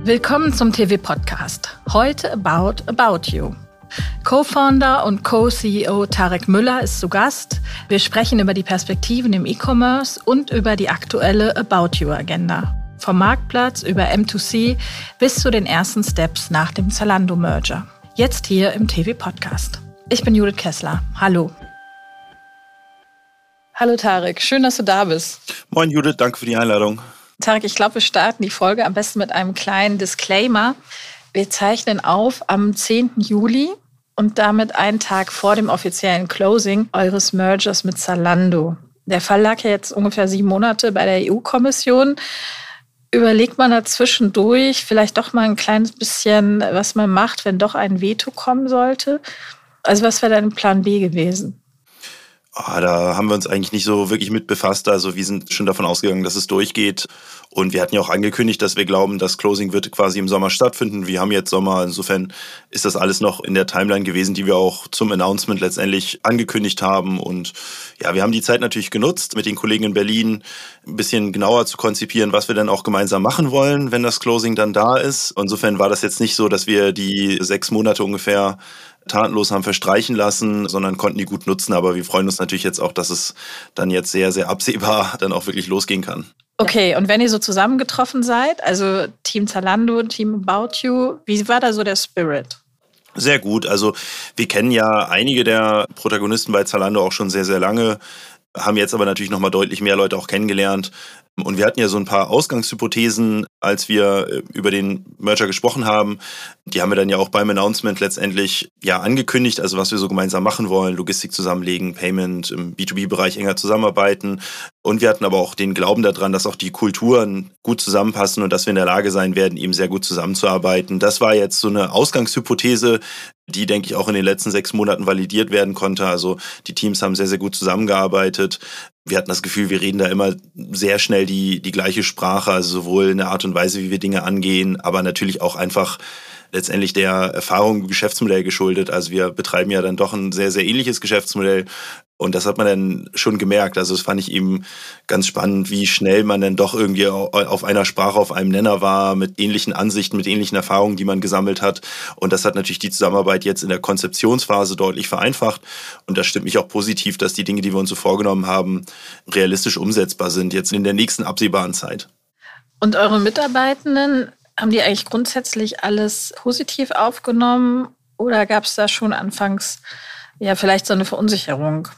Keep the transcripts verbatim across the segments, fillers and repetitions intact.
Willkommen zum T V-Podcast. Heute About About You. Co-Founder und Co-C E O Tarek Müller ist zu Gast. Wir sprechen über die Perspektiven im E-Commerce und über die aktuelle About You-Agenda. Vom Marktplatz über M zwei C bis zu den ersten Steps nach dem Zalando-Merger. Jetzt hier im T V-Podcast. Ich bin Judith Kessler. Hallo. Hallo Tarek, schön, dass du da bist. Moin Judith, danke für die Einladung. Tarek, ich glaube, wir starten die Folge am besten mit einem kleinen Disclaimer. Wir zeichnen auf am zehnten Juli und damit einen Tag vor dem offiziellen Closing eures Mergers mit Zalando. Der Fall lag ja jetzt ungefähr sieben Monate bei der E U-Kommission. Überlegt man da zwischendurch vielleicht doch mal ein kleines bisschen, was man macht, wenn doch ein Veto kommen sollte? Also was wäre dein Plan B gewesen? Oh, da haben wir uns eigentlich nicht so wirklich mit befasst. Also wir sind schon davon ausgegangen, dass es durchgeht. Und wir hatten ja auch angekündigt, dass wir glauben, das Closing wird quasi im Sommer stattfinden. Wir haben jetzt Sommer. Insofern ist das alles noch in der Timeline gewesen, die wir auch zum Announcement letztendlich angekündigt haben. Und ja, wir haben die Zeit natürlich genutzt, mit den Kollegen in Berlin ein bisschen genauer zu konzipieren, was wir dann auch gemeinsam machen wollen, wenn das Closing dann da ist. Insofern war das jetzt nicht so, dass wir die sechs Monate ungefähr tatenlos haben verstreichen lassen, sondern konnten die gut nutzen. Aber wir freuen uns natürlich jetzt auch, dass es dann jetzt sehr, sehr absehbar dann auch wirklich losgehen kann. Okay, und wenn ihr so zusammengetroffen seid, also Team Zalando, Team About You, wie war da so der Spirit? Sehr gut. Also wir kennen ja einige der Protagonisten bei Zalando auch schon sehr, sehr lange, haben jetzt aber natürlich nochmal deutlich mehr Leute auch kennengelernt. Und wir hatten ja so ein paar Ausgangshypothesen, als wir über den Merger gesprochen haben. Die haben wir dann ja auch beim Announcement letztendlich ja angekündigt, also was wir so gemeinsam machen wollen, Logistik zusammenlegen, Payment, im B zwei B-Bereich enger zusammenarbeiten. Und wir hatten aber auch den Glauben daran, dass auch die Kulturen gut zusammenpassen und dass wir in der Lage sein werden, eben sehr gut zusammenzuarbeiten. Das war jetzt so eine Ausgangshypothese, die, denke ich, auch in den letzten sechs Monaten validiert werden konnte. Also die Teams haben sehr, sehr gut zusammengearbeitet. Wir hatten das Gefühl, wir reden da immer sehr schnell die, die gleiche Sprache, also sowohl in der Art und Weise, wie wir Dinge angehen, aber natürlich auch einfach letztendlich der Erfahrung im Geschäftsmodell geschuldet. Also wir betreiben ja dann doch ein sehr, sehr ähnliches Geschäftsmodell. Und das hat man dann schon gemerkt. Also das fand ich eben ganz spannend, wie schnell man dann doch irgendwie auf einer Sprache, auf einem Nenner war, mit ähnlichen Ansichten, mit ähnlichen Erfahrungen, die man gesammelt hat. Und das hat natürlich die Zusammenarbeit jetzt in der Konzeptionsphase deutlich vereinfacht. Und das stimmt mich auch positiv, dass die Dinge, die wir uns so vorgenommen haben, realistisch umsetzbar sind, jetzt in der nächsten absehbaren Zeit. Und eure Mitarbeitenden, haben die eigentlich grundsätzlich alles positiv aufgenommen? Oder gab es da schon anfangs ja vielleicht so eine Verunsicherung?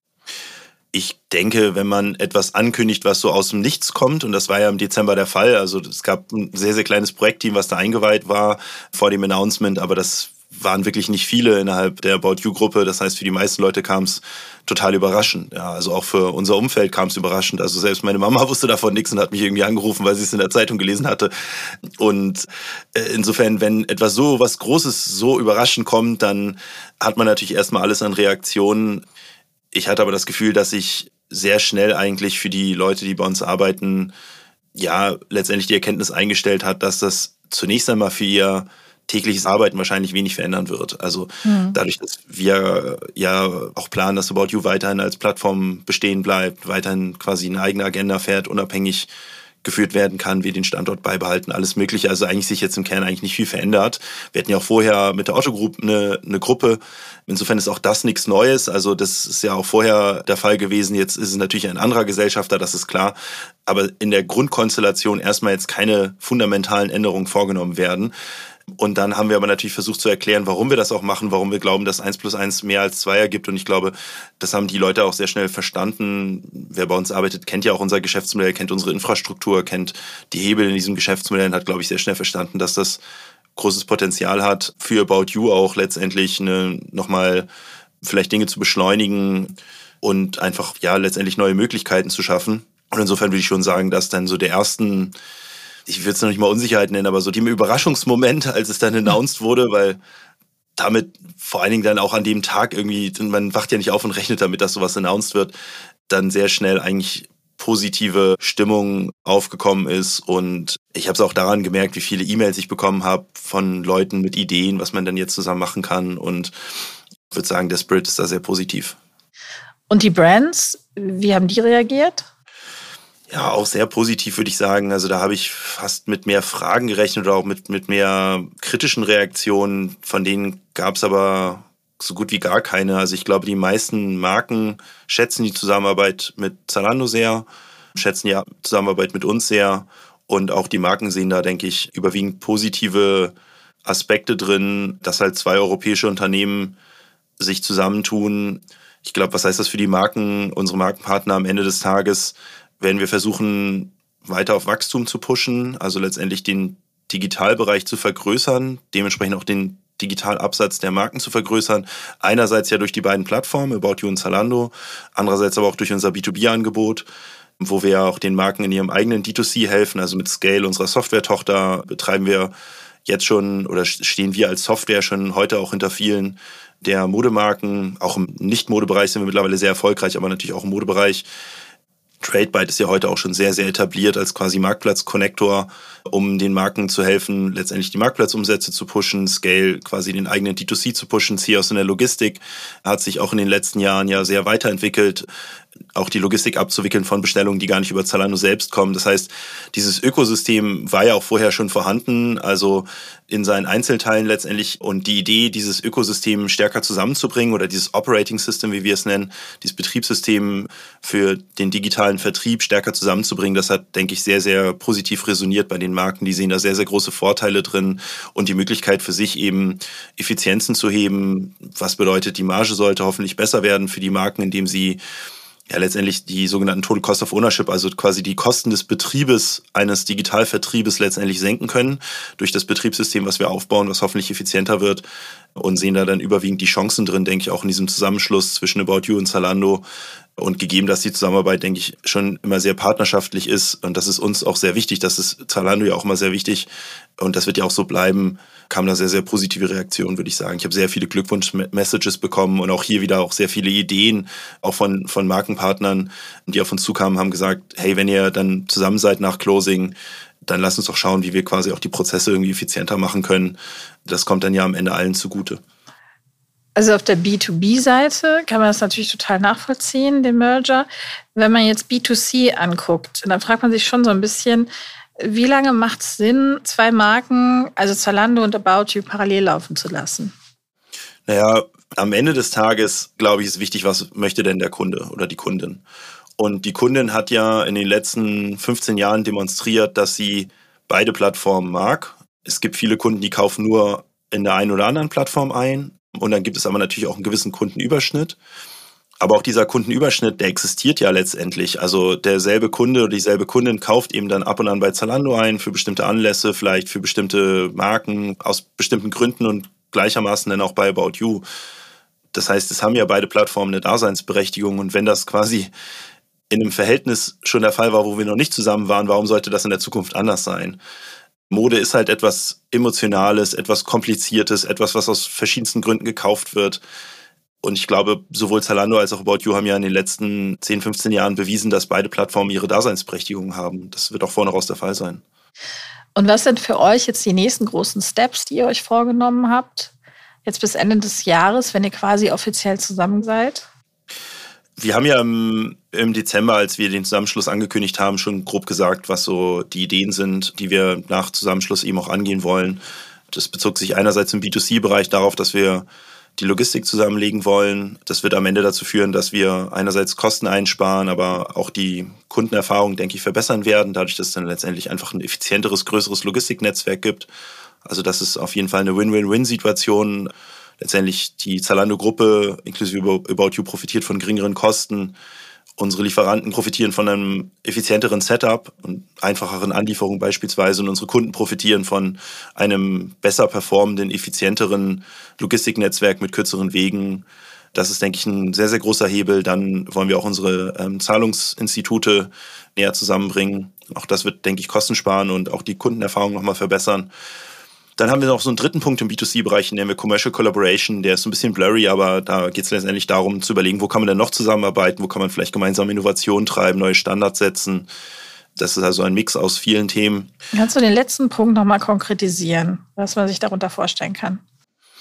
Ich denke, wenn man etwas ankündigt, was so aus dem Nichts kommt, und das war ja im Dezember der Fall, also es gab ein sehr, sehr kleines Projektteam, was da eingeweiht war vor dem Announcement, aber das waren wirklich nicht viele innerhalb der About You-Gruppe. Das heißt, für die meisten Leute kam es total überraschend. Ja, also auch für unser Umfeld kam es überraschend. Also selbst meine Mama wusste davon nichts und hat mich irgendwie angerufen, weil sie es in der Zeitung gelesen hatte. Und insofern, wenn etwas so was Großes so überraschend kommt, dann hat man natürlich erstmal alles an Reaktionen. Ich hatte aber das Gefühl, dass sich sehr schnell eigentlich für die Leute, die bei uns arbeiten, ja, letztendlich die Erkenntnis eingestellt hat, dass das zunächst einmal für ihr tägliches Arbeiten wahrscheinlich wenig verändern wird. Also mhm. dadurch, dass wir ja auch planen, dass About You weiterhin als Plattform bestehen bleibt, weiterhin quasi eine eigene Agenda fährt, unabhängig geführt werden kann, wir den Standort beibehalten, alles Mögliche. Also eigentlich sich jetzt im Kern eigentlich nicht viel verändert. Wir hatten ja auch vorher mit der Otto Group eine, eine Gruppe. Insofern ist auch das nichts Neues. Also das ist ja auch vorher der Fall gewesen. Jetzt ist es natürlich ein anderer Gesellschafter, das ist klar. Aber in der Grundkonstellation erstmal jetzt keine fundamentalen Änderungen vorgenommen werden. Und dann haben wir aber natürlich versucht zu erklären, warum wir das auch machen, warum wir glauben, dass eins plus eins mehr als zwei ergibt. Und ich glaube, das haben die Leute auch sehr schnell verstanden. Wer bei uns arbeitet, kennt ja auch unser Geschäftsmodell, kennt unsere Infrastruktur, kennt die Hebel in diesem Geschäftsmodell und hat, glaube ich, sehr schnell verstanden, dass das großes Potenzial hat, für About You auch letztendlich eine, nochmal vielleicht Dinge zu beschleunigen und einfach ja letztendlich neue Möglichkeiten zu schaffen. Und insofern würde ich schon sagen, dass dann so der ersten, ich will es noch nicht mal Unsicherheit nennen, aber so dem Überraschungsmoment, als es dann announced wurde, weil damit vor allen Dingen dann auch an dem Tag irgendwie, man wacht ja nicht auf und rechnet damit, dass sowas announced wird, dann sehr schnell eigentlich positive Stimmung aufgekommen ist. Und ich habe es auch daran gemerkt, wie viele E-Mails ich bekommen habe von Leuten mit Ideen, was man dann jetzt zusammen machen kann. Und ich würde sagen, der Spirit ist da sehr positiv. Und die Brands, wie haben die reagiert? Ja, auch sehr positiv, würde ich sagen. Also da habe ich fast mit mehr Fragen gerechnet oder auch mit, mit mehr kritischen Reaktionen. Von denen gab es aber so gut wie gar keine. Also ich glaube, die meisten Marken schätzen die Zusammenarbeit mit Zalando sehr, schätzen die Zusammenarbeit mit uns sehr. Und auch die Marken sehen da, denke ich, überwiegend positive Aspekte drin, dass halt zwei europäische Unternehmen sich zusammentun. Ich glaube, was heißt das für die Marken, unsere Markenpartner am Ende des Tages? Werden wir versuchen, weiter auf Wachstum zu pushen, also letztendlich den Digitalbereich zu vergrößern, dementsprechend auch den Digitalabsatz der Marken zu vergrößern. Einerseits ja durch die beiden Plattformen, About You und Zalando, andererseits aber auch durch unser B zwei B-Angebot, wo wir auch den Marken in ihrem eigenen D zwei C helfen. Also mit Scale, unserer Software-Tochter, betreiben wir jetzt schon oder stehen wir als Software schon heute auch hinter vielen der Modemarken. Auch im Nicht-Modebereich sind wir mittlerweile sehr erfolgreich, aber natürlich auch im Modebereich. Tradebyte ist ja heute auch schon sehr, sehr etabliert als quasi Marktplatz-Connector, um den Marken zu helfen, letztendlich die Marktplatzumsätze zu pushen, Scale quasi den eigenen D zwei C zu pushen. Cios in der Logistik hat sich auch in den letzten Jahren ja sehr weiterentwickelt, auch die Logistik abzuwickeln von Bestellungen, die gar nicht über Zalando selbst kommen. Das heißt, dieses Ökosystem war ja auch vorher schon vorhanden, also in seinen Einzelteilen letztendlich. Und die Idee, dieses Ökosystem stärker zusammenzubringen oder dieses Operating System, wie wir es nennen, dieses Betriebssystem für den digitalen Vertrieb stärker zusammenzubringen, das hat, denke ich, sehr, sehr positiv resoniert bei den Marken. Die sehen da sehr, sehr große Vorteile drin und die Möglichkeit für sich eben Effizienzen zu heben. Was bedeutet, die Marge sollte hoffentlich besser werden für die Marken, indem sie ja letztendlich die sogenannten Total Cost of Ownership, also quasi die Kosten des Betriebes eines Digitalvertriebes letztendlich senken können durch das Betriebssystem, was wir aufbauen, was hoffentlich effizienter wird, und sehen da dann überwiegend die Chancen drin, denke ich, auch in diesem Zusammenschluss zwischen About You und Zalando. Und gegeben, dass die Zusammenarbeit, denke ich, schon immer sehr partnerschaftlich ist, und das ist uns auch sehr wichtig, das ist Zalando ja auch immer sehr wichtig und das wird ja auch so bleiben, kam da sehr, sehr positive Reaktionen, würde ich sagen. Ich habe sehr viele Glückwunsch-Messages bekommen und auch hier wieder auch sehr viele Ideen, auch von, von Markenpartnern, die auf uns zukamen, haben gesagt, hey, wenn ihr dann zusammen seid nach Closing, dann lasst uns doch schauen, wie wir quasi auch die Prozesse irgendwie effizienter machen können. Das kommt dann ja am Ende allen zugute. Also auf der B zwei B-Seite kann man das natürlich total nachvollziehen, den Merger. Wenn man jetzt B zwei C anguckt, dann fragt man sich schon so ein bisschen, wie lange macht es Sinn, zwei Marken, also Zalando und About You, parallel laufen zu lassen? Naja, am Ende des Tages, glaube ich, ist wichtig, was möchte denn der Kunde oder die Kundin? Und die Kundin hat ja in den letzten fünfzehn Jahren demonstriert, dass sie beide Plattformen mag. Es gibt viele Kunden, die kaufen nur in der einen oder anderen Plattform ein. Und dann gibt es aber natürlich auch einen gewissen Kundenüberschnitt. Aber auch dieser Kundenüberschnitt, der existiert ja letztendlich. Also derselbe Kunde oder dieselbe Kundin kauft eben dann ab und an bei Zalando ein für bestimmte Anlässe, vielleicht für bestimmte Marken, aus bestimmten Gründen und gleichermaßen dann auch bei About You. Das heißt, es haben ja beide Plattformen eine Daseinsberechtigung. Und wenn das quasi in einem Verhältnis schon der Fall war, wo wir noch nicht zusammen waren, warum sollte das in der Zukunft anders sein? Mode ist halt etwas Emotionales, etwas Kompliziertes, etwas, was aus verschiedensten Gründen gekauft wird. Und ich glaube, sowohl Zalando als auch About You haben ja in den letzten zehn, fünfzehn Jahren bewiesen, dass beide Plattformen ihre Daseinsberechtigung haben. Das wird auch vorne raus der Fall sein. Und was sind für euch jetzt die nächsten großen Steps, die ihr euch vorgenommen habt? Jetzt bis Ende des Jahres, wenn ihr quasi offiziell zusammen seid? Wir haben ja im, im Dezember, als wir den Zusammenschluss angekündigt haben, schon grob gesagt, was so die Ideen sind, die wir nach Zusammenschluss eben auch angehen wollen. Das bezog sich einerseits im B zwei C-Bereich darauf, dass wir die Logistik zusammenlegen wollen. Das wird am Ende dazu führen, dass wir einerseits Kosten einsparen, aber auch die Kundenerfahrung, denke ich, verbessern werden, dadurch, dass es dann letztendlich einfach ein effizienteres, größeres Logistiknetzwerk gibt. Also das ist auf jeden Fall eine Win-Win-Win-Situation. Letztendlich die Zalando-Gruppe inklusive About You profitiert von geringeren Kosten. Unsere Lieferanten profitieren von einem effizienteren Setup und einfacheren Anlieferungen beispielsweise. Und unsere Kunden profitieren von einem besser performenden, effizienteren Logistiknetzwerk mit kürzeren Wegen. Das ist, denke ich, ein sehr, sehr großer Hebel. Dann wollen wir auch unsere ähm, Zahlungsinstitute näher zusammenbringen. Auch das wird, denke ich, Kosten sparen und auch die Kundenerfahrung nochmal verbessern. Dann haben wir noch so einen dritten Punkt im B zwei C-Bereich, den nennen wir Commercial Collaboration. Der ist so ein bisschen blurry, aber da geht es letztendlich darum, zu überlegen, wo kann man denn noch zusammenarbeiten, wo kann man vielleicht gemeinsam Innovationen treiben, neue Standards setzen. Das ist also ein Mix aus vielen Themen. Kannst du den letzten Punkt nochmal konkretisieren, was man sich darunter vorstellen kann?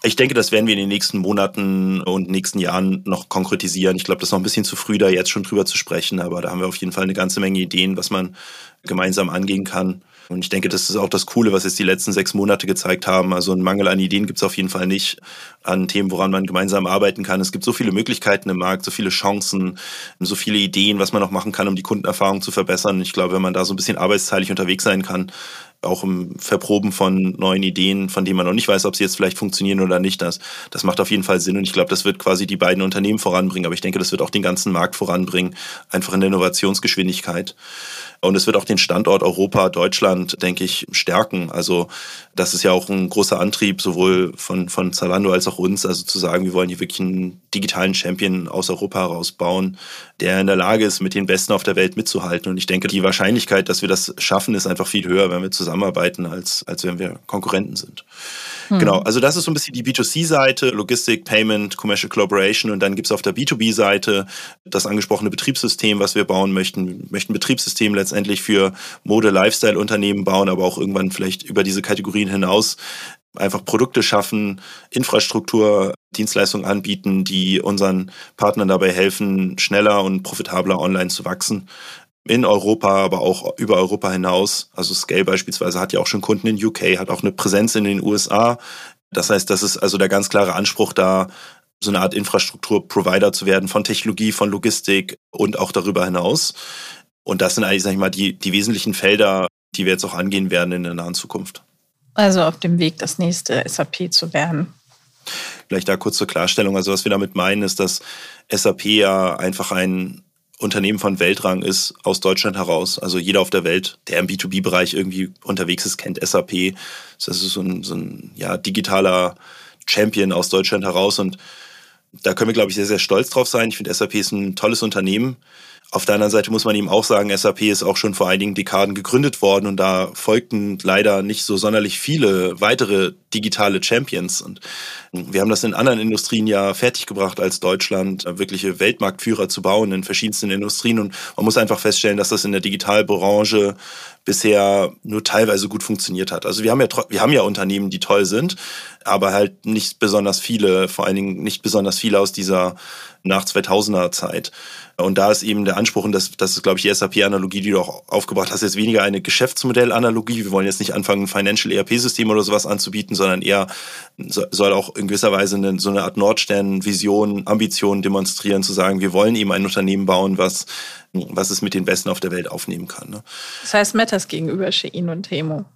Ich denke, das werden wir in den nächsten Monaten und nächsten Jahren noch konkretisieren. Ich glaube, das ist noch ein bisschen zu früh, da jetzt schon drüber zu sprechen, aber da haben wir auf jeden Fall eine ganze Menge Ideen, was man gemeinsam angehen kann. Und ich denke, das ist auch das Coole, was jetzt die letzten sechs Monate gezeigt haben. Also einen Mangel an Ideen gibt es auf jeden Fall nicht, an Themen, woran man gemeinsam arbeiten kann. Es gibt so viele Möglichkeiten im Markt, so viele Chancen, so viele Ideen, was man noch machen kann, um die Kundenerfahrung zu verbessern. Ich glaube, wenn man da so ein bisschen arbeitsteilig unterwegs sein kann, auch im Verproben von neuen Ideen, von denen man noch nicht weiß, ob sie jetzt vielleicht funktionieren oder nicht, das, das macht auf jeden Fall Sinn. Und ich glaube, das wird quasi die beiden Unternehmen voranbringen. Aber ich denke, das wird auch den ganzen Markt voranbringen, einfach in der Innovationsgeschwindigkeit. Und es wird auch den Standort Europa, Deutschland, denke ich, stärken. Also das ist ja auch ein großer Antrieb, sowohl von, von Zalando als auch uns, also zu sagen, wir wollen hier wirklich einen digitalen Champion aus Europa herausbauen, der in der Lage ist, mit den Besten auf der Welt mitzuhalten. Und ich denke, die Wahrscheinlichkeit, dass wir das schaffen, ist einfach viel höher, wenn wir zusammenarbeiten, als, als wenn wir Konkurrenten sind. Hm. Genau, also das ist so ein bisschen die B zwei C-Seite, Logistik, Payment, Commercial Collaboration. Und dann gibt es auf der B zwei B-Seite das angesprochene Betriebssystem, was wir bauen möchten. Wir möchten ein Betriebssystem letztendlich für Mode-Lifestyle-Unternehmen bauen, aber auch irgendwann vielleicht über diese Kategorien hinaus einfach Produkte schaffen, Infrastruktur, Dienstleistungen anbieten, die unseren Partnern dabei helfen, schneller und profitabler online zu wachsen. In Europa, aber auch über Europa hinaus. Also Scale beispielsweise hat ja auch schon Kunden in U K, hat auch eine Präsenz in den U S A. Das heißt, das ist also der ganz klare Anspruch da, so eine Art Infrastrukturprovider zu werden von Technologie, von Logistik und auch darüber hinaus. Und das sind eigentlich, sag ich mal, die, die wesentlichen Felder, die wir jetzt auch angehen werden in der nahen Zukunft. Also auf dem Weg, das nächste S A P zu werden. Vielleicht da kurz zur Klarstellung. Also was wir damit meinen, ist, dass S A P ja einfach ein Unternehmen von Weltrang ist, aus Deutschland heraus. Also jeder auf der Welt, der im B zwei B-Bereich irgendwie unterwegs ist, kennt S A P. Das ist so ein, so ein ja, digitaler Champion aus Deutschland heraus. Und da können wir, glaube ich, sehr, sehr stolz drauf sein. Ich finde, S A P ist ein tolles Unternehmen. Auf der anderen Seite muss man ihm auch sagen, S A P ist auch schon vor einigen Dekaden gegründet worden und da folgten leider nicht so sonderlich viele weitere digitale Champions. Und wir haben das in anderen Industrien ja fertiggebracht, als Deutschland wirkliche Weltmarktführer zu bauen in verschiedensten Industrien. Und man muss einfach feststellen, dass das in der Digitalbranche bisher nur teilweise gut funktioniert hat. Also wir haben ja, wir haben ja Unternehmen, die toll sind, aber halt nicht besonders viele, vor allen Dingen nicht besonders viele aus dieser nach zweitausender Zeit. Und da ist eben der Anspruch, und das, das ist, glaube ich, die S A P-Analogie, die du auch aufgebracht hast, jetzt weniger eine Geschäftsmodell-Analogie. Wir wollen jetzt nicht anfangen, ein Financial-E R P-System oder sowas anzubieten, sondern eher soll auch in gewisser Weise eine, so eine Art Nordstern-Vision, Ambition demonstrieren, zu sagen, wir wollen eben ein Unternehmen bauen, was, was es mit den Besten auf der Welt aufnehmen kann. Ne? Das heißt Matters gegenüber Shein und Temu.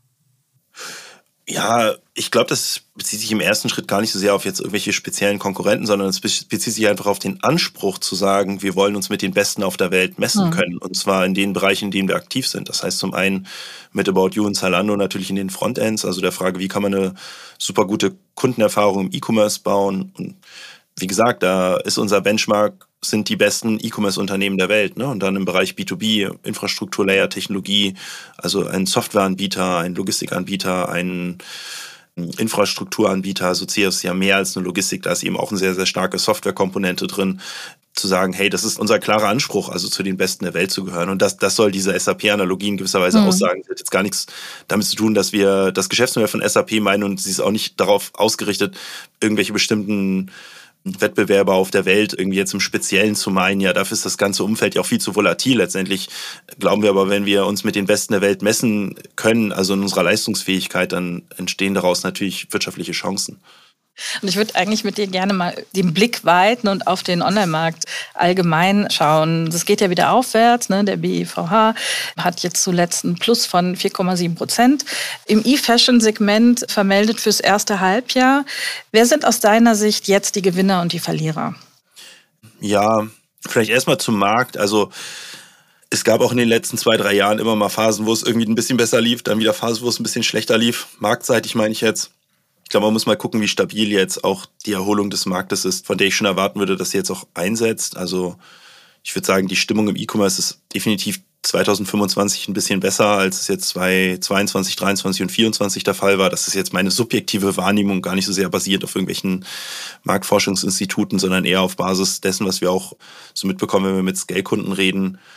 Ja, ich glaube, das bezieht sich im ersten Schritt gar nicht so sehr auf jetzt irgendwelche speziellen Konkurrenten, sondern es bezieht sich einfach auf den Anspruch zu sagen, wir wollen uns mit den Besten auf der Welt messen mhm. können. Und zwar in den Bereichen, in denen wir aktiv sind. Das heißt zum einen mit About You und Zalando natürlich in den Frontends, also der Frage, wie kann man eine super gute Kundenerfahrung im E-Commerce bauen. Und wie gesagt, da ist unser Benchmark, sind die besten E-Commerce-Unternehmen der Welt. Ne? Und dann im Bereich B zwei B, Infrastruktur-Layer, Technologie, also ein Softwareanbieter, ein Logistikanbieter, ein Infrastrukturanbieter, also C S ist ja mehr als eine Logistik, da ist eben auch eine sehr, sehr starke Softwarekomponente drin, zu sagen, hey, das ist unser klarer Anspruch, also zu den Besten der Welt zu gehören. Und das, das soll diese S A P-Analogie in gewisser Weise mhm. aussagen. Das hat jetzt gar nichts damit zu tun, dass wir das Geschäftsmodell von S A P meinen und sie ist auch nicht darauf ausgerichtet, irgendwelche bestimmten Wettbewerber auf der Welt irgendwie jetzt im Speziellen zu meinen, ja, dafür ist das ganze Umfeld ja auch viel zu volatil. Letztendlich glauben wir aber, wenn wir uns mit den Besten der Welt messen können, also in unserer Leistungsfähigkeit, dann entstehen daraus natürlich wirtschaftliche Chancen. Und ich würde eigentlich mit dir gerne mal den Blick weiten und auf den Online-Markt allgemein schauen. Das geht ja wieder aufwärts. Ne? Der B I V H hat jetzt zuletzt einen Plus von vier Komma sieben Prozent im E-Fashion-Segment vermeldet fürs erste Halbjahr. Wer sind aus deiner Sicht jetzt die Gewinner und die Verlierer? Ja, vielleicht erstmal zum Markt. Also es gab auch in den letzten zwei, drei Jahren immer mal Phasen, wo es irgendwie ein bisschen besser lief, dann wieder Phasen, wo es ein bisschen schlechter lief. Marktseitig meine ich jetzt. Ich glaube, man muss mal gucken, wie stabil jetzt auch die Erholung des Marktes ist, von der ich schon erwarten würde, dass sie jetzt auch einsetzt. Also ich würde sagen, die Stimmung im E-Commerce ist definitiv zwanzig fünfundzwanzig ein bisschen besser, als es jetzt zwanzig zweiundzwanzig, dreiundzwanzig und vierundzwanzig der Fall war. Das ist jetzt meine subjektive Wahrnehmung, gar nicht so sehr basiert auf irgendwelchen Marktforschungsinstituten, sondern eher auf Basis dessen, was wir auch so mitbekommen, wenn wir mit Scale-Kunden reden,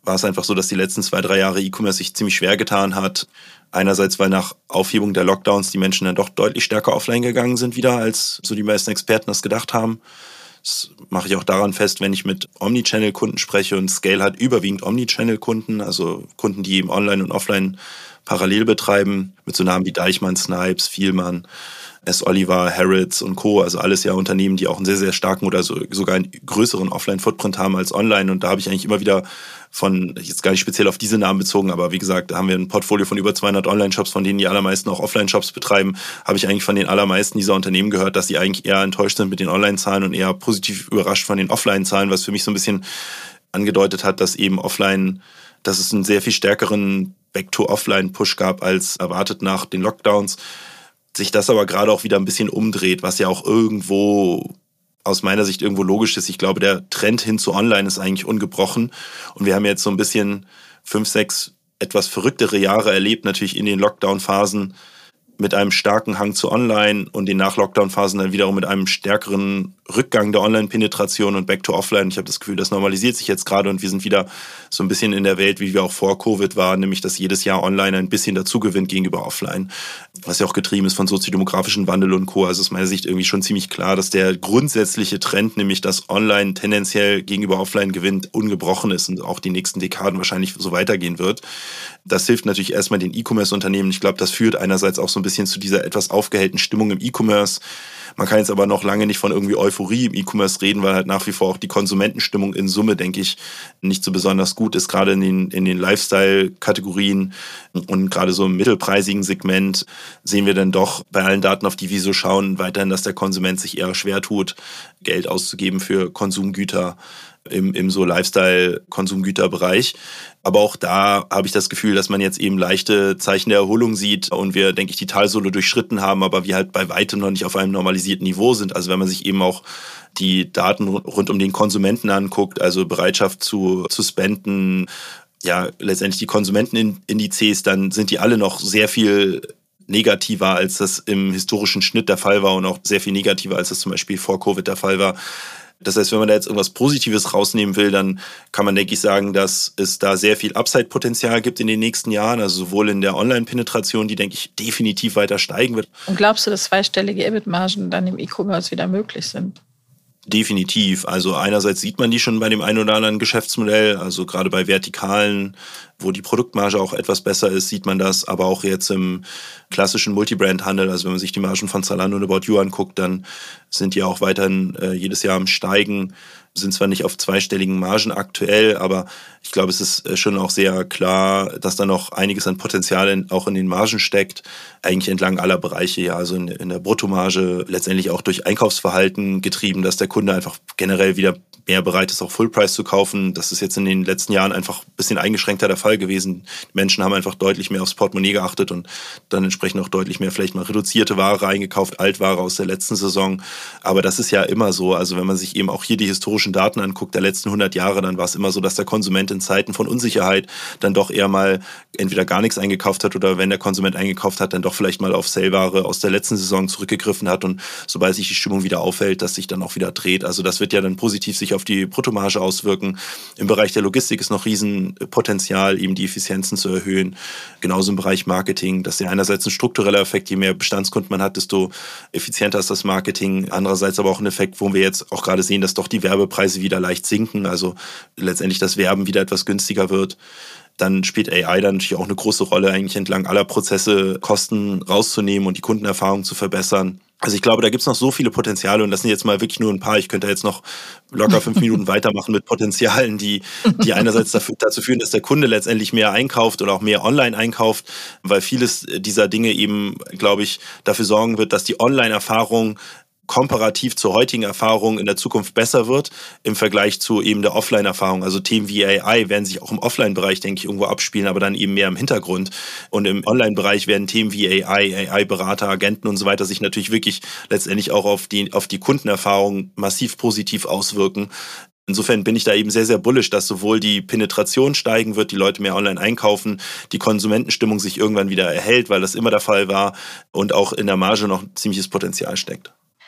war es einfach so, dass die letzten zwei, drei Jahre E-Commerce sich ziemlich schwer getan hat. Einerseits, weil nach Aufhebung der Lockdowns die Menschen dann doch deutlich stärker offline gegangen sind wieder, als so die meisten Experten das gedacht haben. Das mache ich auch daran fest, wenn ich mit Omnichannel-Kunden spreche, und Scale hat überwiegend Omnichannel-Kunden, also Kunden, die eben online und offline parallel betreiben, mit so Namen wie Deichmann, Snipes, Vielmann, S. Oliver, Harrods und Co., also alles ja Unternehmen, die auch einen sehr, sehr starken oder so, sogar einen größeren Offline-Footprint haben als online. Und da habe ich eigentlich immer wieder von, jetzt gar nicht speziell auf diese Namen bezogen, aber wie gesagt, da haben wir ein Portfolio von über zweihundert Online-Shops, von denen die allermeisten auch Offline-Shops betreiben, habe ich eigentlich von den allermeisten dieser Unternehmen gehört, dass sie eigentlich eher enttäuscht sind mit den Online-Zahlen und eher positiv überrascht von den Offline-Zahlen, was für mich so ein bisschen angedeutet hat, dass eben Offline, dass es einen sehr viel stärkeren Back-to-Offline-Push gab als erwartet nach den Lockdowns. Sich das aber gerade auch wieder ein bisschen umdreht, was ja auch irgendwo aus meiner Sicht irgendwo logisch ist. Ich glaube, der Trend hin zu Online ist eigentlich ungebrochen. Und wir haben jetzt so ein bisschen fünf, sechs etwas verrücktere Jahre erlebt, natürlich in den Lockdown-Phasen mit einem starken Hang zu Online und den Nach-Lockdown-Phasen dann wiederum mit einem stärkeren Rückgang der Online-Penetration und Back to Offline. Ich habe das Gefühl, das normalisiert sich jetzt gerade und wir sind wieder so ein bisschen in der Welt, wie wir auch vor Covid waren, nämlich dass jedes Jahr Online ein bisschen dazugewinnt gegenüber Offline, was ja auch getrieben ist von soziodemografischen Wandel und Co. Also aus meiner Sicht irgendwie schon ziemlich klar, dass der grundsätzliche Trend, nämlich dass Online tendenziell gegenüber Offline gewinnt, ungebrochen ist und auch die nächsten Dekaden wahrscheinlich so weitergehen wird. Das hilft natürlich erstmal den E-Commerce-Unternehmen. Ich glaube, das führt einerseits auch so ein bisschen zu dieser etwas aufgehellten Stimmung im E-Commerce. Man kann jetzt aber noch lange nicht von irgendwie Euphorie im E-Commerce reden, weil halt nach wie vor auch die Konsumentenstimmung in Summe, denke ich, nicht so besonders gut ist, gerade in den, in den Lifestyle-Kategorien und gerade so im mittelpreisigen Segment sehen wir dann doch bei allen Daten, auf die wir so schauen, weiterhin, dass der Konsument sich eher schwer tut, Geld auszugeben für Konsumgüter im, im so Lifestyle-Konsumgüterbereich. Aber auch da habe ich das Gefühl, dass man jetzt eben leichte Zeichen der Erholung sieht und wir, denke ich, die Talsohle durchschritten haben, aber wir halt bei weitem noch nicht auf einem normalisierten Niveau sind. Also wenn man sich eben auch die Daten rund um den Konsumenten anguckt, also Bereitschaft zu, zu spenden, ja, letztendlich die Konsumentenindizes, dann sind die alle noch sehr viel negativer, als das im historischen Schnitt der Fall war und auch sehr viel negativer, als das zum Beispiel vor Covid der Fall war. Das heißt, wenn man da jetzt irgendwas Positives rausnehmen will, dann kann man, denke ich, sagen, dass es da sehr viel Upside-Potenzial gibt in den nächsten Jahren, also sowohl in der Online-Penetration, die, denke ich, definitiv weiter steigen wird. Und glaubst du, dass zweistellige E B I T-Margen dann im E-Commerce wieder möglich sind? Definitiv. Also einerseits sieht man die schon bei dem einen oder anderen Geschäftsmodell, also gerade bei Vertikalen, wo die Produktmarge auch etwas besser ist, sieht man das, aber auch jetzt im klassischen Multibrand-Handel, also wenn man sich die Margen von Zalando und About You anguckt, dann sind die auch weiterhin äh, jedes Jahr am Steigen, sind zwar nicht auf zweistelligen Margen aktuell, aber ich glaube, es ist schon auch sehr klar, dass da noch einiges an Potenzial in, auch in den Margen steckt, eigentlich entlang aller Bereiche, ja, also in, in der Bruttomarge, letztendlich auch durch Einkaufsverhalten getrieben, dass der Kunde einfach generell wieder mehr bereit ist, auch Fullprice zu kaufen. Das ist jetzt in den letzten Jahren einfach ein bisschen eingeschränkter der Fall gewesen. Die Menschen haben einfach deutlich mehr aufs Portemonnaie geachtet und dann entsprechend auch deutlich mehr vielleicht mal reduzierte Ware eingekauft, Altware aus der letzten Saison. Aber das ist ja immer so. Also wenn man sich eben auch hier die historischen Daten anguckt der letzten hundert Jahre, dann war es immer so, dass der Konsument in Zeiten von Unsicherheit dann doch eher mal entweder gar nichts eingekauft hat oder wenn der Konsument eingekauft hat, dann doch vielleicht mal auf Sale-Ware aus der letzten Saison zurückgegriffen hat und sobald sich die Stimmung wieder aufhält, dass sich dann auch wieder dreht. Also das wird ja dann positiv sich auf die Bruttomarge auswirken. Im Bereich der Logistik ist noch Riesenpotenzial, eben die Effizienzen zu erhöhen. Genauso im Bereich Marketing. Das ist ja einerseits ein struktureller Effekt, je mehr Bestandskunden man hat, desto effizienter ist das Marketing. Andererseits aber auch ein Effekt, wo wir jetzt auch gerade sehen, dass doch die Werbepreise wieder leicht sinken, also letztendlich das Werben wieder etwas günstiger wird. Dann spielt A I dann natürlich auch eine große Rolle, eigentlich entlang aller Prozesse Kosten rauszunehmen und die Kundenerfahrung zu verbessern. Also ich glaube, da gibt's noch so viele Potenziale und das sind jetzt mal wirklich nur ein paar. Ich könnte jetzt noch locker fünf Minuten weitermachen mit Potenzialen, die, die einerseits dafür, dazu führen, dass der Kunde letztendlich mehr einkauft oder auch mehr online einkauft, weil vieles dieser Dinge eben, glaube ich, dafür sorgen wird, dass die Online-Erfahrung komparativ zur heutigen Erfahrung in der Zukunft besser wird im Vergleich zu eben der Offline-Erfahrung. Also Themen wie A I werden sich auch im Offline-Bereich, denke ich, irgendwo abspielen, aber dann eben mehr im Hintergrund. Und im Online-Bereich werden Themen wie A I, A I-Berater, Agenten und so weiter sich natürlich wirklich letztendlich auch auf die, auf die Kundenerfahrung massiv positiv auswirken. Insofern bin ich da eben sehr, sehr bullish, dass sowohl die Penetration steigen wird, die Leute mehr online einkaufen, die Konsumentenstimmung sich irgendwann wieder erhält, weil das immer der Fall war und auch in der Marge noch ziemliches Potenzial steckt.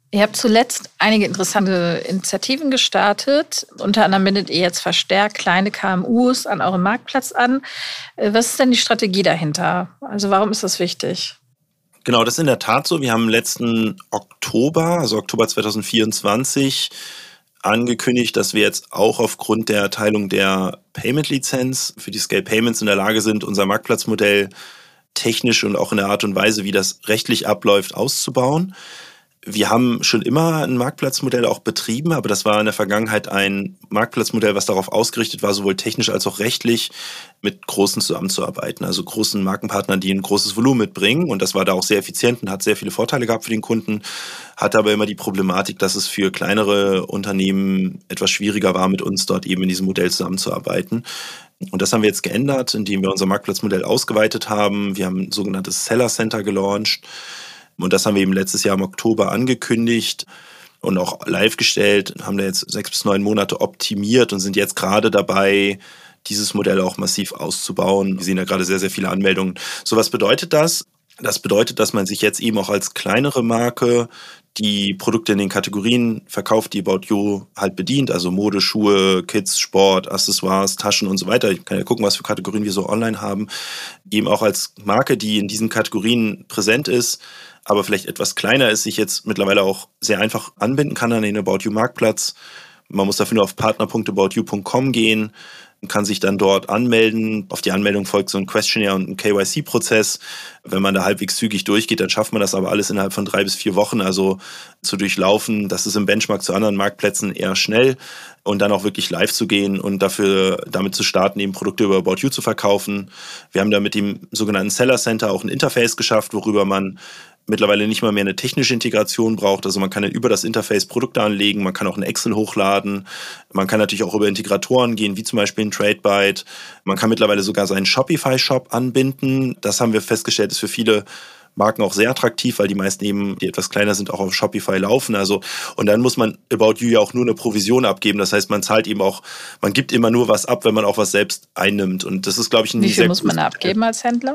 Ihr habt zuletzt einige interessante Initiativen gestartet. Unter anderem bindet ihr jetzt verstärkt kleine K M Us an eurem Marktplatz an. Was ist denn die Strategie dahinter? Also warum ist das wichtig? Genau, das ist in der Tat so. Wir haben letzten Oktober, also Oktober zwanzig vierundzwanzig, angekündigt, dass wir jetzt auch aufgrund der Erteilung der Payment-Lizenz für die Scale Payments in der Lage sind, unser Marktplatzmodell technisch und auch in der Art und Weise, wie das rechtlich abläuft, auszubauen. Wir haben schon immer ein Marktplatzmodell auch betrieben, aber das war in der Vergangenheit ein Marktplatzmodell, was darauf ausgerichtet war, sowohl technisch als auch rechtlich mit Großen zusammenzuarbeiten, also großen Markenpartnern, die ein großes Volumen mitbringen. Und das war da auch sehr effizient und hat sehr viele Vorteile gehabt für den Kunden, hatte aber immer die Problematik, dass es für kleinere Unternehmen etwas schwieriger war, mit uns dort eben in diesem Modell zusammenzuarbeiten. Und das haben wir jetzt geändert, indem wir unser Marktplatzmodell ausgeweitet haben. Wir haben ein sogenanntes Seller Center gelauncht. Und das haben wir eben letztes Jahr im Oktober angekündigt und auch live gestellt, haben da jetzt sechs bis neun Monate optimiert und sind jetzt gerade dabei, dieses Modell auch massiv auszubauen. Wir sehen da gerade sehr, sehr viele Anmeldungen. So, was bedeutet das? Das bedeutet, dass man sich jetzt eben auch als kleinere Marke die Produkte in den Kategorien verkauft, die About You halt bedient, also Mode, Schuhe, Kids, Sport, Accessoires, Taschen und so weiter. Ich kann ja gucken, was für Kategorien wir so online haben. Eben auch als Marke, die in diesen Kategorien präsent ist, aber vielleicht etwas kleiner ist, sich jetzt mittlerweile auch sehr einfach anbinden kann an den About You Marktplatz. Man muss dafür nur auf partner punkt about you punkt com gehen, kann sich dann dort anmelden. Auf die Anmeldung folgt so ein Questionnaire und ein K Y C-Prozess. Wenn man da halbwegs zügig durchgeht, dann schafft man das aber alles innerhalb von drei bis vier Wochen. Also zu durchlaufen, das ist im Benchmark zu anderen Marktplätzen eher schnell. Und dann auch wirklich live zu gehen und dafür damit zu starten, eben Produkte über About You zu verkaufen. Wir haben da mit dem sogenannten Seller Center auch ein Interface geschafft, worüber man mittlerweile nicht mal mehr eine technische Integration braucht. Also man kann ja über das Interface Produkte anlegen, man kann auch ein Excel hochladen, man kann natürlich auch über Integratoren gehen, wie zum Beispiel ein TradeByte. Man kann mittlerweile sogar seinen Shopify-Shop anbinden. Das haben wir festgestellt, ist für viele Marken auch sehr attraktiv, weil die meisten eben, die etwas kleiner sind, auch auf Shopify laufen. Also, und dann muss man About You ja auch nur eine Provision abgeben. Das heißt, man zahlt eben auch, man gibt immer nur was ab, wenn man auch was selbst einnimmt. Und das ist, glaube ich, ein Wie viel muss man abgeben als Händler?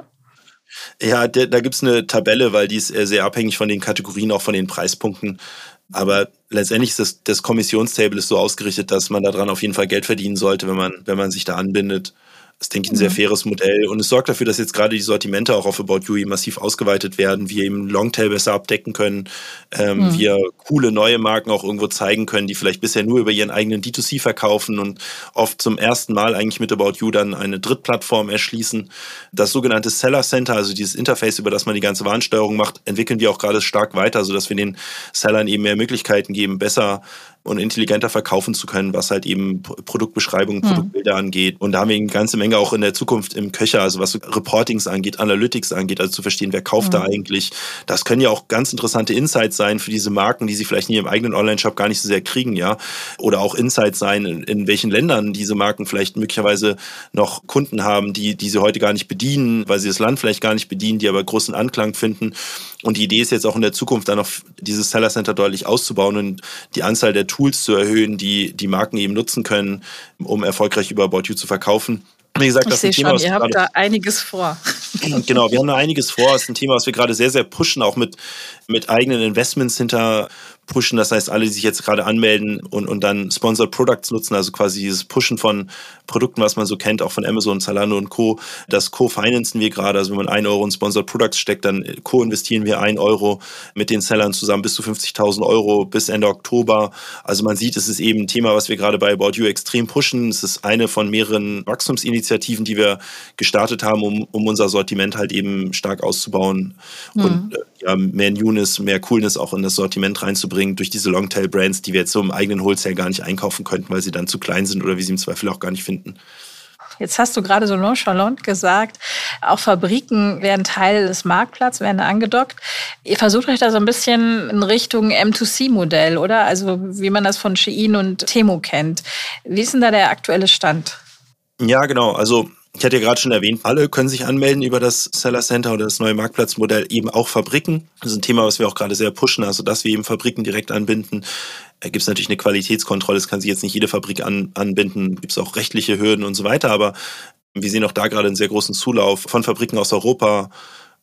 Ja, da, da gibt es eine Tabelle, weil die ist sehr abhängig von den Kategorien, auch von den Preispunkten. Aber letztendlich ist das, das Kommissionstable ist so ausgerichtet, dass man daran auf jeden Fall Geld verdienen sollte, wenn man, wenn man sich da anbindet. Das ist, denke ich, ein sehr faires Modell. Und es sorgt dafür, dass jetzt gerade die Sortimente auch auf About You massiv ausgeweitet werden, wir eben Longtail besser abdecken können, ähm, mhm. wir coole neue Marken auch irgendwo zeigen können, die vielleicht bisher nur über ihren eigenen D zwei C verkaufen und oft zum ersten Mal eigentlich mit About You dann eine Drittplattform erschließen. Das sogenannte Seller Center, also dieses Interface, über das man die ganze Warensteuerung macht, entwickeln wir auch gerade stark weiter, sodass wir den Sellern eben mehr Möglichkeiten geben, besser und intelligenter verkaufen zu können, was halt eben Produktbeschreibungen, hm. Produktbilder angeht. Und da haben wir eine ganze Menge auch in der Zukunft im Köcher, also was so Reportings angeht, Analytics angeht, also zu verstehen, wer kauft hm. da eigentlich. Das können ja auch ganz interessante Insights sein für diese Marken, die sie vielleicht in ihrem eigenen Online-Shop gar nicht so sehr kriegen, ja. Oder auch Insights sein, in, in welchen Ländern diese Marken vielleicht möglicherweise noch Kunden haben, die, die sie heute gar nicht bedienen, weil sie das Land vielleicht gar nicht bedienen, die aber großen Anklang finden. Und die Idee ist jetzt auch in der Zukunft dann noch dieses Seller Center deutlich auszubauen und die Anzahl der Tools zu erhöhen, die die Marken eben nutzen können, um erfolgreich über About You zu verkaufen. Wie gesagt, ich das ist ein sehe Thema, schon, ihr habt da einiges vor. Genau, wir haben da einiges vor. Das ist ein Thema, was wir gerade sehr, sehr pushen, auch mit, mit eigenen Investments hinter pushen. Das heißt, alle, die sich jetzt gerade anmelden und, und dann Sponsored Products nutzen, also quasi dieses Pushen von Produkten, was man so kennt, auch von Amazon, Zalando und Co., das co-financen wir gerade. Also wenn man ein Euro in Sponsored Products steckt, dann co-investieren wir ein Euro mit den Sellern zusammen bis zu fünfzigtausend Euro bis Ende Oktober. Also man sieht, es ist eben ein Thema, was wir gerade bei About You extrem pushen. Es ist eine von mehreren Wachstumsinitiativen, die wir gestartet haben, um, um unser Sortiment halt eben stark auszubauen mhm. und äh, ja, mehr Newness, mehr Coolness auch in das Sortiment reinzubringen durch diese Longtail-Brands, die wir jetzt so im eigenen Wholesale gar nicht einkaufen könnten, weil sie dann zu klein sind oder wir sie im Zweifel auch gar nicht finden. Jetzt hast du gerade so nonchalant gesagt, auch Fabriken werden Teil des Marktplatzes, werden angedockt. Ihr versucht euch da so ein bisschen in Richtung M zwei C-Modell, oder? Also wie man das von Shein und Temu kennt. Wie ist denn da der aktuelle Stand? Ja, genau. Also ich hatte ja gerade schon erwähnt, alle können sich anmelden über das Seller Center oder das neue Marktplatzmodell, eben auch Fabriken. Das ist ein Thema, was wir auch gerade sehr pushen, also dass wir eben Fabriken direkt anbinden. Da gibt es natürlich eine Qualitätskontrolle, es kann sich jetzt nicht jede Fabrik an, anbinden, gibt es auch rechtliche Hürden und so weiter, aber wir sehen auch da gerade einen sehr großen Zulauf von Fabriken aus Europa,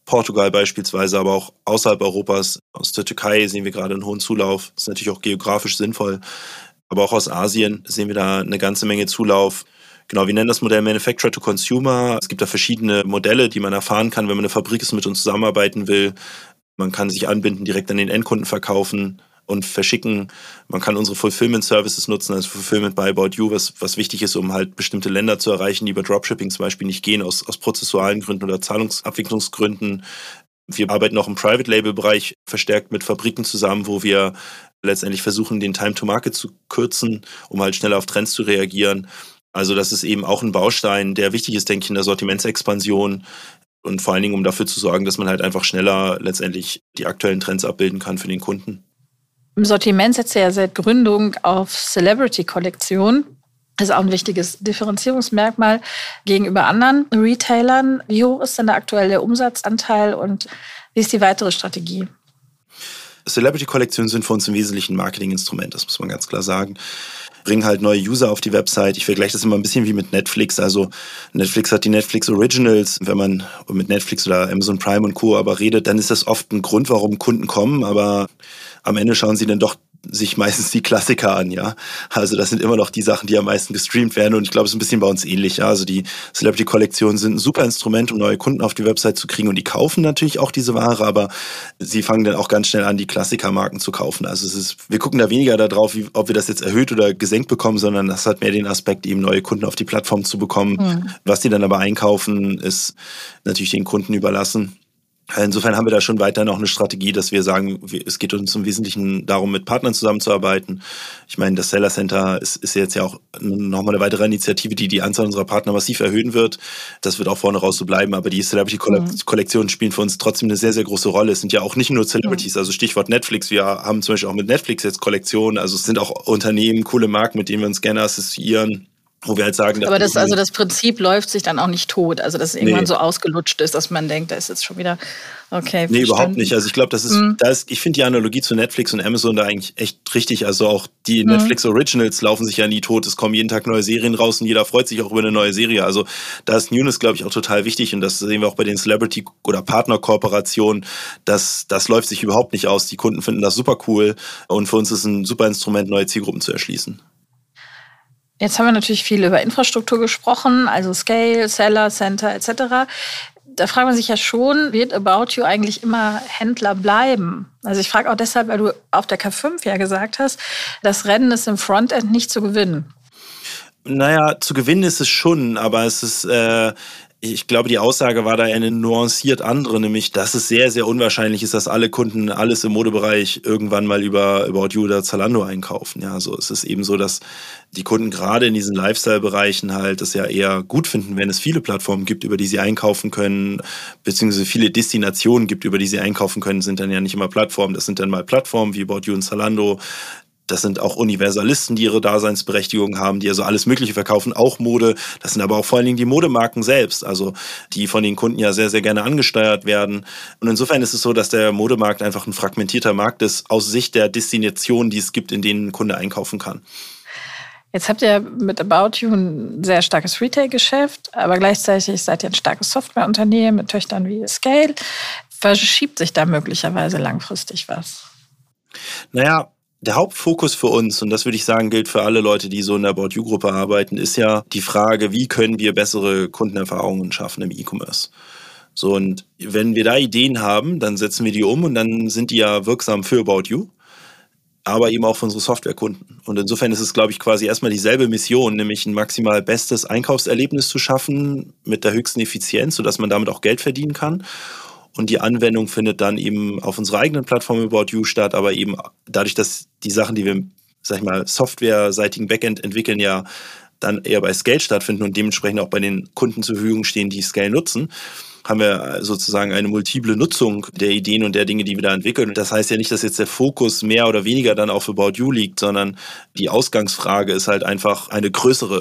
Portugal beispielsweise, aber auch außerhalb Europas. Aus der Türkei sehen wir gerade einen hohen Zulauf. Das ist natürlich auch geografisch sinnvoll. Aber auch aus Asien sehen wir da eine ganze Menge Zulauf. Genau, wir nennen das Modell Manufacturer to Consumer. Es gibt da verschiedene Modelle, die man erfahren kann, wenn man eine Fabrik ist, mit uns zusammenarbeiten will. Man kann sich anbinden, direkt an den Endkunden verkaufen und verschicken. Man kann unsere Fulfillment Services nutzen, also Fulfillment by About You, was, was wichtig ist, um halt bestimmte Länder zu erreichen, die über Dropshipping zum Beispiel nicht gehen, aus, aus prozessualen Gründen oder Zahlungsabwicklungsgründen. Wir arbeiten auch im Private-Label-Bereich verstärkt mit Fabriken zusammen, wo wir letztendlich versuchen, den Time to Market zu kürzen, um halt schneller auf Trends zu reagieren. Also das ist eben auch ein Baustein, der wichtig ist, denke ich, in der Sortimentsexpansion und vor allen Dingen, um dafür zu sorgen, dass man halt einfach schneller letztendlich die aktuellen Trends abbilden kann für den Kunden. Im Sortiment setzt ihr ja seit Gründung auf Celebrity-Kollektion. Das ist auch ein wichtiges Differenzierungsmerkmal gegenüber anderen Retailern. Wie hoch ist denn der aktuelle Umsatzanteil und wie ist die weitere Strategie? Celebrity-Kollektionen sind für uns im Wesentlichen ein Marketinginstrument, das muss man ganz klar sagen. Bringen halt neue User auf die Website. Ich vergleiche das immer ein bisschen wie mit Netflix. Also Netflix hat die Netflix Originals. Wenn man mit Netflix oder Amazon Prime und Co. aber redet, dann ist das oft ein Grund, warum Kunden kommen. Aber am Ende schauen sie dann doch sich meistens die Klassiker an, ja. Also das sind immer noch die Sachen, die am meisten gestreamt werden und ich glaube, es ist ein bisschen bei uns ähnlich, ja. Also die Celebrity-Kollektionen sind ein super Instrument, um neue Kunden auf die Website zu kriegen und die kaufen natürlich auch diese Ware, aber sie fangen dann auch ganz schnell an, die Klassikermarken zu kaufen. Also es ist, wir gucken da weniger darauf, wie, ob wir das jetzt erhöht oder gesenkt bekommen, sondern das hat mehr den Aspekt, eben neue Kunden auf die Plattform zu bekommen. Mhm. Was die dann aber einkaufen, ist natürlich den Kunden überlassen. Insofern haben wir da schon weiter noch eine Strategie, dass wir sagen, es geht uns im Wesentlichen darum, mit Partnern zusammenzuarbeiten. Ich meine, das Seller Center ist, ist jetzt ja auch nochmal eine weitere Initiative, die die Anzahl unserer Partner massiv erhöhen wird. Das wird auch vorne raus so bleiben, aber die Celebrity-Kollektionen spielen für uns trotzdem eine sehr, sehr große Rolle. Es sind ja auch nicht nur Celebrities, also Stichwort Netflix. Wir haben zum Beispiel auch mit Netflix jetzt Kollektionen, also es sind auch Unternehmen, coole Marken, mit denen wir uns gerne assoziieren. Wo wir halt sagen, aber das, also das Prinzip läuft sich dann auch nicht tot. Also dass es irgendwann nee. so ausgelutscht ist, dass man denkt, da ist jetzt schon wieder okay. Nee, überhaupt nicht. Also ich glaube, das ist, mhm. da ist, ich finde die Analogie zu Netflix und Amazon da eigentlich echt richtig. Also auch die mhm. Netflix Originals laufen sich ja nie tot. Es kommen jeden Tag neue Serien raus und jeder freut sich auch über eine neue Serie. Also da ist Newness, glaube ich, auch total wichtig und das sehen wir auch bei den Celebrity- oder Partnerkooperationen. Das, das läuft sich überhaupt nicht aus. Die Kunden finden das super cool und für uns ist es ein super Instrument, neue Zielgruppen zu erschließen. Jetzt haben wir natürlich viel über Infrastruktur gesprochen, also Scale, Seller Center et cetera. Da fragt man sich ja schon, wird About You eigentlich immer Händler bleiben? Also ich frage auch deshalb, weil du auf der K fünf ja gesagt hast, das Rennen ist im Frontend nicht zu gewinnen. Naja, zu gewinnen ist es schon, aber es ist... Äh Ich glaube, die Aussage war da eine nuanciert andere, nämlich, dass es sehr, sehr unwahrscheinlich ist, dass alle Kunden alles im Modebereich irgendwann mal über About You oder Zalando einkaufen. Ja, so es ist eben so, dass die Kunden gerade in diesen Lifestyle-Bereichen halt es ja eher gut finden, wenn es viele Plattformen gibt, über die sie einkaufen können, beziehungsweise viele Destinationen gibt, über die sie einkaufen können, sind dann ja nicht immer Plattformen. Das sind dann mal Plattformen wie About You und Zalando. Das sind auch Universalisten, die ihre Daseinsberechtigung haben, die also alles Mögliche verkaufen, auch Mode. Das sind aber auch vor allen Dingen die Modemarken selbst, also die von den Kunden ja sehr, sehr gerne angesteuert werden. Und insofern ist es so, dass der Modemarkt einfach ein fragmentierter Markt ist, aus Sicht der Destinationen, die es gibt, in denen ein Kunde einkaufen kann. Jetzt habt ihr mit About You ein sehr starkes Retail-Geschäft, aber gleichzeitig seid ihr ein starkes Softwareunternehmen mit Töchtern wie Scale. Verschiebt sich da möglicherweise langfristig was? Naja, der Hauptfokus für uns, und das würde ich sagen, gilt für alle Leute, die so in der About You-Gruppe arbeiten, ist ja die Frage, wie können wir bessere Kundenerfahrungen schaffen im E-Commerce? So, und wenn wir da Ideen haben, dann setzen wir die um und dann sind die ja wirksam für About You, aber eben auch für unsere Softwarekunden. Und insofern ist es, glaube ich, quasi erstmal dieselbe Mission, nämlich ein maximal bestes Einkaufserlebnis zu schaffen mit der höchsten Effizienz, sodass man damit auch Geld verdienen kann. Und die Anwendung findet dann eben auf unserer eigenen Plattform About You statt, aber eben dadurch, dass die Sachen, die wir, sag ich mal, softwareseitigen Backend entwickeln, ja dann eher bei Scale stattfinden und dementsprechend auch bei den Kunden zur Verfügung stehen, die Scale nutzen, haben wir sozusagen eine multiple Nutzung der Ideen und der Dinge, die wir da entwickeln. Das heißt ja nicht, dass jetzt der Fokus mehr oder weniger dann auf About You liegt, sondern die Ausgangsfrage ist halt einfach eine größere.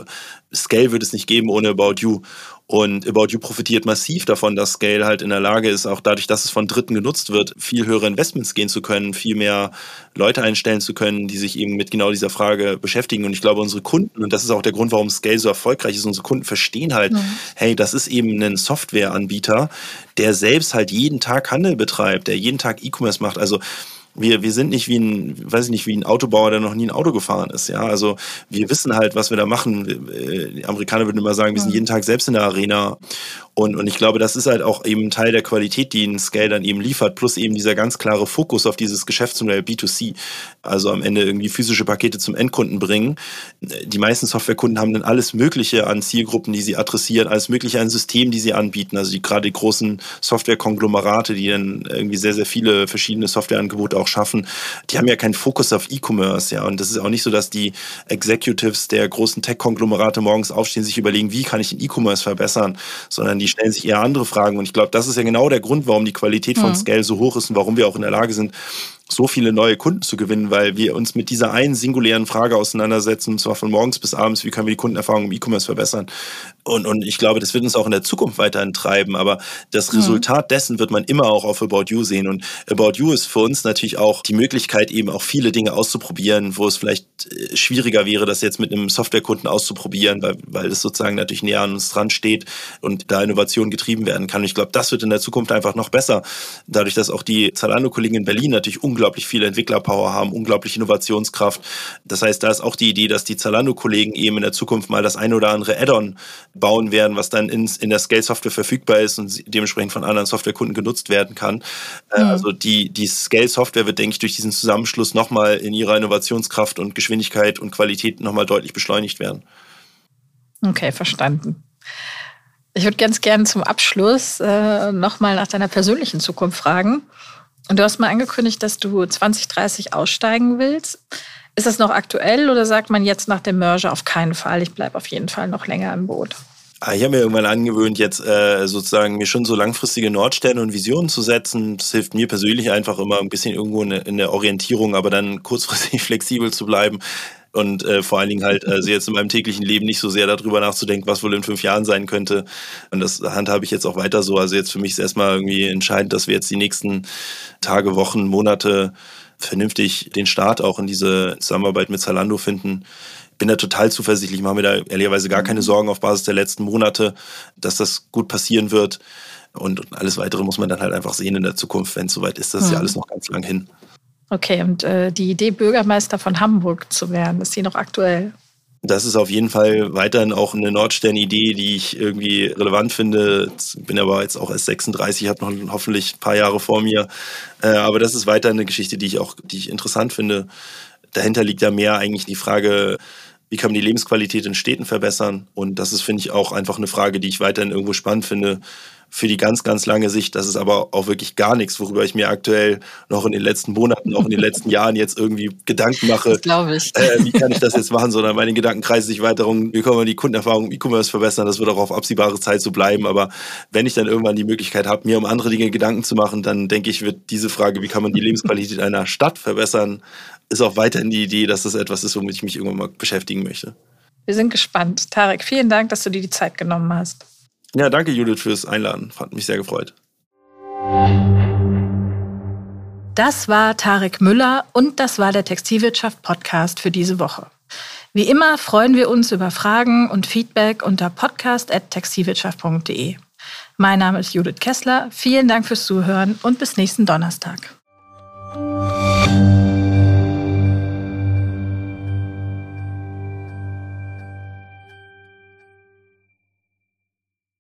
Scale würde es nicht geben ohne About You. Und About You profitiert massiv davon, dass Scale halt in der Lage ist, auch dadurch, dass es von Dritten genutzt wird, viel höhere Investments gehen zu können, viel mehr Leute einstellen zu können, die sich eben mit genau dieser Frage beschäftigen. Und ich glaube, unsere Kunden, und das ist auch der Grund, warum Scale so erfolgreich ist, unsere Kunden verstehen halt, mhm. hey, das ist eben ein Softwareanbieter, der selbst halt jeden Tag Handel betreibt, der jeden Tag E-Commerce macht. Also Wir, wir sind nicht wie ein, weiß ich nicht, wie ein Autobauer, der noch nie ein Auto gefahren ist. Ja, also wir wissen halt, was wir da machen. Die Amerikaner würden immer sagen, wir sind jeden Tag selbst in der Arena. Und, und ich glaube, das ist halt auch eben Teil der Qualität, die ein Scale dann eben liefert, plus eben dieser ganz klare Fokus auf dieses Geschäftsmodell B zwei C. Also am Ende irgendwie physische Pakete zum Endkunden bringen. Die meisten Softwarekunden haben dann alles Mögliche an Zielgruppen, die sie adressieren, alles Mögliche an Systemen, die sie anbieten. Also die, gerade die großen Softwarekonglomerate, die dann irgendwie sehr, sehr viele verschiedene Softwareangebote auch schaffen, die haben ja keinen Fokus auf E-Commerce, ja. Und das ist auch nicht so, dass die Executives der großen Tech-Konglomerate morgens aufstehen, sich überlegen, wie kann ich den E-Commerce verbessern, sondern die stellen sich eher andere Fragen. Und ich glaube, das ist ja genau der Grund, warum die Qualität von mhm. Scale so hoch ist und warum wir auch in der Lage sind, so viele neue Kunden zu gewinnen, weil wir uns mit dieser einen singulären Frage auseinandersetzen, und zwar von morgens bis abends, wie können wir die Kundenerfahrung im E-Commerce verbessern. Und, und ich glaube, das wird uns auch in der Zukunft weiterhin treiben, aber das mhm. Resultat dessen wird man immer auch auf About You sehen. Und About You ist für uns natürlich auch die Möglichkeit, eben auch viele Dinge auszuprobieren, wo es vielleicht schwieriger wäre, das jetzt mit einem Softwarekunden auszuprobieren, weil, weil es sozusagen natürlich näher an uns dran steht und da Innovation getrieben werden kann. Und ich glaube, das wird in der Zukunft einfach noch besser, dadurch, dass auch die Zalando-Kollegen in Berlin natürlich unglaublich unglaublich viel Entwicklerpower haben, unglaublich Innovationskraft. Das heißt, da ist auch die Idee, dass die Zalando-Kollegen eben in der Zukunft mal das eine oder andere Add-on bauen werden, was dann in, in der Scale-Software verfügbar ist und dementsprechend von anderen Softwarekunden genutzt werden kann. Mhm. Also die, die Scale-Software wird, denke ich, durch diesen Zusammenschluss nochmal in ihrer Innovationskraft und Geschwindigkeit und Qualität nochmal deutlich beschleunigt werden. Okay, verstanden. Ich würde ganz gerne zum Abschluss äh, nochmal nach deiner persönlichen Zukunft fragen. Und du hast mal angekündigt, dass du zwanzig dreißig aussteigen willst. Ist das noch aktuell oder sagt man jetzt nach dem Merger auf keinen Fall, ich bleibe auf jeden Fall noch länger im Boot? Ich habe mir irgendwann angewöhnt, jetzt äh, sozusagen mir schon so langfristige Nordsterne und Visionen zu setzen. Das hilft mir persönlich einfach immer ein bisschen irgendwo in, in der Orientierung, aber dann kurzfristig flexibel zu bleiben. Und äh, vor allen Dingen halt also jetzt in meinem täglichen Leben nicht so sehr darüber nachzudenken, was wohl in fünf Jahren sein könnte. Und das handhabe ich jetzt auch weiter so. Also jetzt für mich ist erstmal irgendwie entscheidend, dass wir jetzt die nächsten Tage, Wochen, Monate vernünftig den Start auch in diese Zusammenarbeit mit Zalando finden. Bin da total zuversichtlich, mache mir da ehrlicherweise gar keine Sorgen auf Basis der letzten Monate, dass das gut passieren wird. Und alles Weitere muss man dann halt einfach sehen in der Zukunft, wenn es soweit ist. Das ist ja alles noch ganz lang hin. Okay, und äh, die Idee, Bürgermeister von Hamburg zu werden, ist die noch aktuell? Das ist auf jeden Fall weiterhin auch eine Nordstern-Idee, die ich irgendwie relevant finde. Bin aber jetzt auch erst sechsunddreißig, habe noch hoffentlich ein paar Jahre vor mir. Äh, aber das ist weiterhin eine Geschichte, die ich auch, die ich interessant finde. Dahinter liegt ja mehr eigentlich die Frage, wie kann man die Lebensqualität in Städten verbessern? Und das ist, finde ich, auch einfach eine Frage, die ich weiterhin irgendwo spannend finde. Für die ganz, ganz lange Sicht, das ist aber auch wirklich gar nichts, worüber ich mir aktuell noch in den letzten Monaten, auch in den letzten Jahren jetzt irgendwie Gedanken mache. Das glaube ich. Äh, wie kann ich das jetzt machen? Sondern meine Gedanken kreisen sich weiter um, wie können wir die Kundenerfahrung im E-Commerce verbessern? Das wird auch auf absehbare Zeit so bleiben. Aber wenn ich dann irgendwann die Möglichkeit habe, mir um andere Dinge Gedanken zu machen, dann denke ich, wird diese Frage, wie kann man die Lebensqualität einer Stadt verbessern, ist auch weiterhin die Idee, dass das etwas ist, womit ich mich irgendwann mal beschäftigen möchte. Wir sind gespannt. Tarek, vielen Dank, dass du dir die Zeit genommen hast. Ja, danke Judith fürs Einladen. Fand mich sehr gefreut. Das war Tarek Müller und das war der Textilwirtschaft-Podcast für diese Woche. Wie immer freuen wir uns über Fragen und Feedback unter podcast at textilwirtschaft punkt de. Mein Name ist Judith Kessler. Vielen Dank fürs Zuhören und bis nächsten Donnerstag.